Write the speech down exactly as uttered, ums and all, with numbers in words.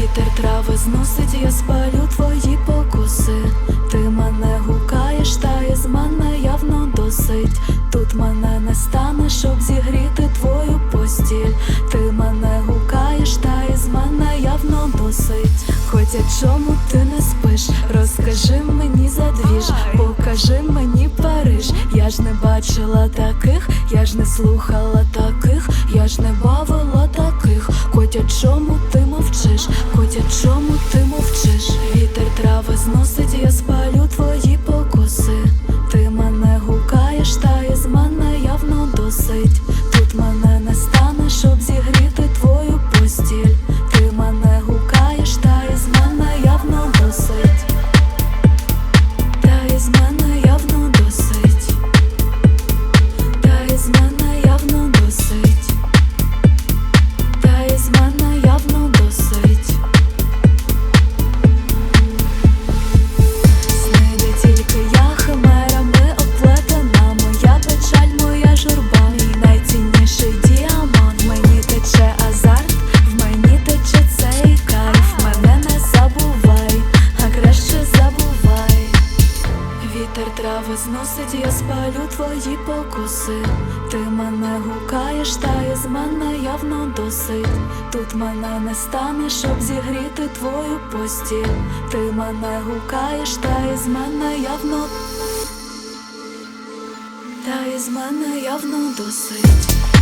Вітер трави зносить, я спалю твої покуси. Ти мене гукаєш, та із мене явно досить. Тут мене не стане, щоб зігріти твою постіль. Ти мене гукаєш, та із мене явно досить. Хоча чому ти не спиш? Розкажи мені задвіж, покажи мені Париж. Я ж не бачила таких, я ж не слухала таких, я ж не бавила таких. Котя, чому ти мовчиш? Котя, чому ти мовчиш? Вітер трави зносить, я спалю твої покуси. Ти мене гукаєш, та із мене явно досить. Тут мене не стане, щоб зігріти твою постіль. Ти мене гукаєш, та із мене явно досить. Та із мене явно досить. Та із мене явно досить. Та із мене явно досить. Сни, де тільки я, химерами оплетена. Моя печаль, моя журба, мій найцінніший діамант. В мені тече азарт, в мені тече цей кайф. Мене не забувай, а краще забувай. Вітер трави зносить, я спалю твої покуси. Ти мене гукаєш, та із мене явно досить. Тут мене не стане, щоб зігріти твою постіль. Ти мене гукаєш, та із мене явно, та із мене явно досить.